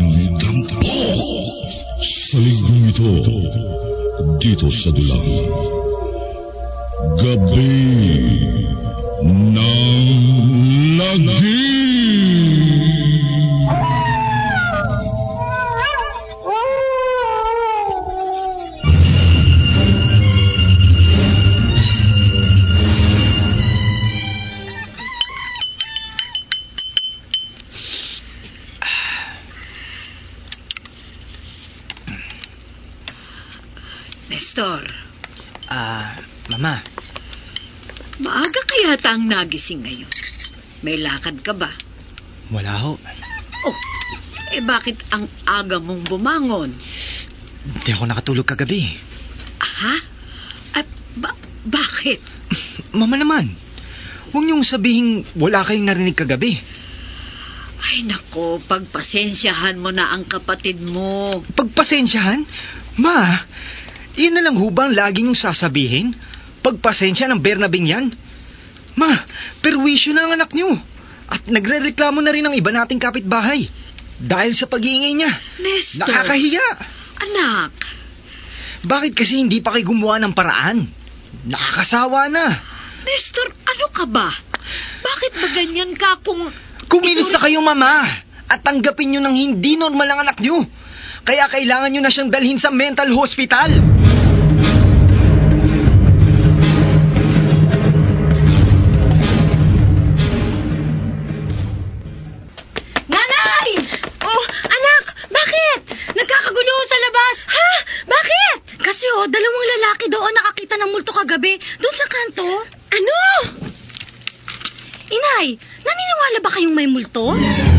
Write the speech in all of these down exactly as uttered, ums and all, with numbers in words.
tampok sa ligong ito, dito sa dulang Gabi ng Lagi. Nestor. Ah, Mama. Maaga kaya ang nagising ngayon? May lakad ka ba? Wala ho. Oh, eh bakit ang aga mong bumangon? Hindi ako nakatulog kagabi. Ha? At ba- bakit? Mama naman, huwag niyong sabihin wala kayong narinig kagabi. Ay nako, pagpasensyahan mo na ang kapatid mo. Pagpasensyahan? Ma, iyan na lang hubang lagi niyong sasabihin? Pagpasensya ng Bernabing yan? Ma, perwisyo na ang anak niyo. At nagre-reklamo na rin ang iba nating kapitbahay. Dahil sa pag-iingay niya. Nestor. Nakakahiya. Anak. Bakit kasi hindi pa kayo gumawa ng paraan? Nakakasawa na. Nestor, ano ka ba? Bakit ba ganyan ka kung... Kumilos ito... na kayo, Mama. At tanggapin niyo ng hindi normal ang anak niyo. Kaya kailangan niyo na siyang dalhin sa mental hospital. Nanay! Oh, anak! Bakit? Nagkakagulo sa labas. Ha? Bakit? Kasi oh, dalawang lalaki doon nakakita ng multo kagabi. Doon sa kanto. Ano? Inay, naniniwala ba kayong may multo?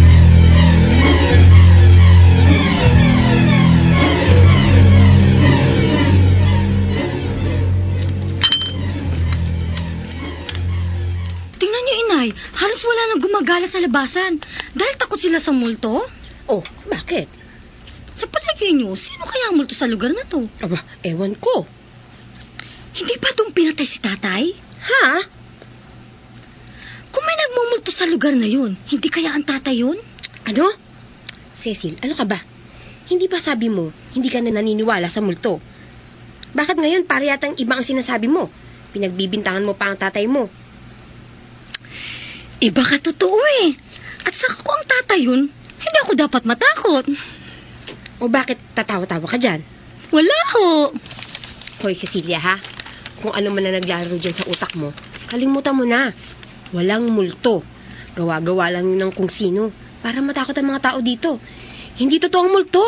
Tingnan niyo, Inay. Halos wala nang gumagala sa labasan. Dahil takot sila sa multo. Oh, bakit? Sa palagay niyo, sino kaya ang multo sa lugar na to? Aba, ewan ko. Hindi ba itong pinatay si tatay? Ha? Kung may nagmumulto sa lugar na yun, hindi kaya ang tatay yun? Ano? Cecil, ano ka ba? Hindi ba sabi mo, hindi ka na naniniwala sa multo? Bakit ngayon para yatang iba ang sinasabi mo? Pinagbibintangan mo pa ang tatay mo. Eh baka totoo eh. At saka ko ang tatay yun, hindi ako dapat matakot. O bakit tatawa-tawa ka dyan? Wala ho. Hoy, Cecilia ha? Kung ano man na naglaro dyan sa utak mo, kalimutan mo na. Walang multo. Gawa-gawa lang yun ng kung sino para matakot ang mga tao dito. Hindi totoong multo.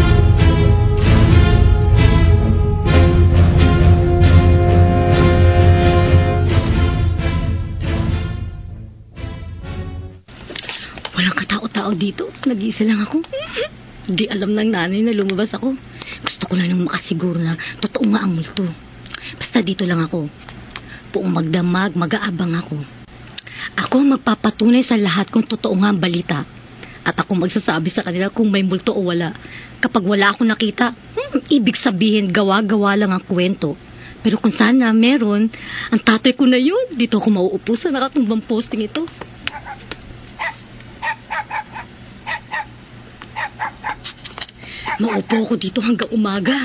Walang katao-tao dito. Nag-iisa lang ako. Hindi alam ng nanay na lumabas ako. Gusto ko na nang makasiguro na totoo nga ang multo. Basta dito lang ako. Buong magdamag, mag-aabang ako. Ako ang magpapatunay sa lahat kung totoo nga ang balita. At ako magsasabi sa kanila kung may multo o wala. Kapag wala akong nakita, hmm, ibig sabihin gawa-gawa lang ang kwento. Pero kung sana meron, ang tatay ko na yun. Dito ako mauupo sa nakatumbang posting ito. Maupo ako dito hanggang umaga.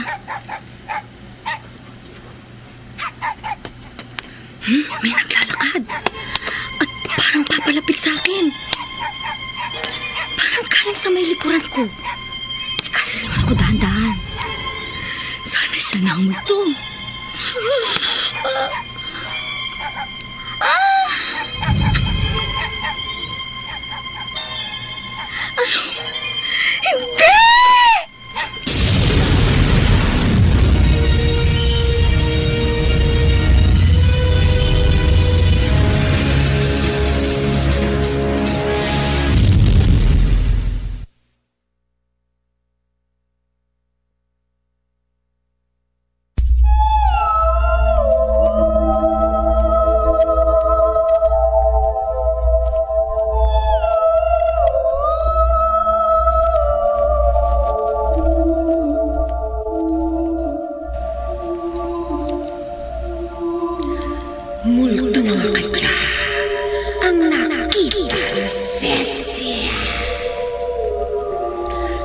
Hmm, may naglalakad. At parang papalapit sa akin. Parang galing sa may likuran ko. Kasaliwan ako dahan-dahan. Sana siya na ang multo. Ah! Ah! Ano? Hindi!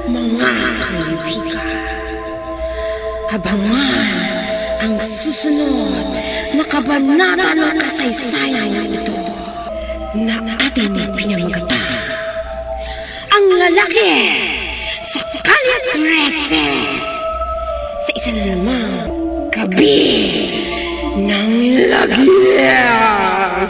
mga kaibigan. Abangan ang susunod na kabanata ng kasaysayan ito na ating pinamagata. Ang lalaki sa Calle trese sa isa na namang gabi ng lagyan.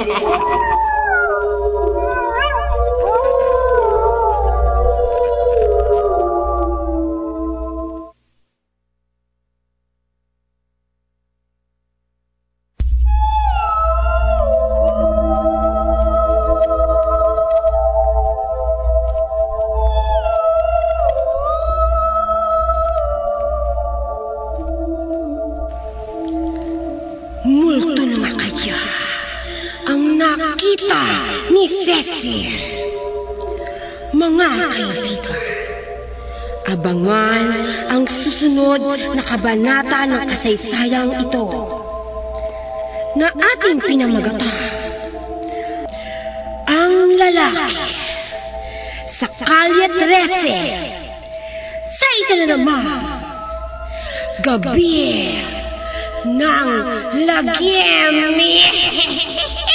Multo na kaya ang nakita ni Cecil. Mga kaibigan, abangan ang susunod na kabanata ng kasaysayang ito na ating pinamagata. Ang lalaki sa Calle trese sa isa na naman gabi ng lagim.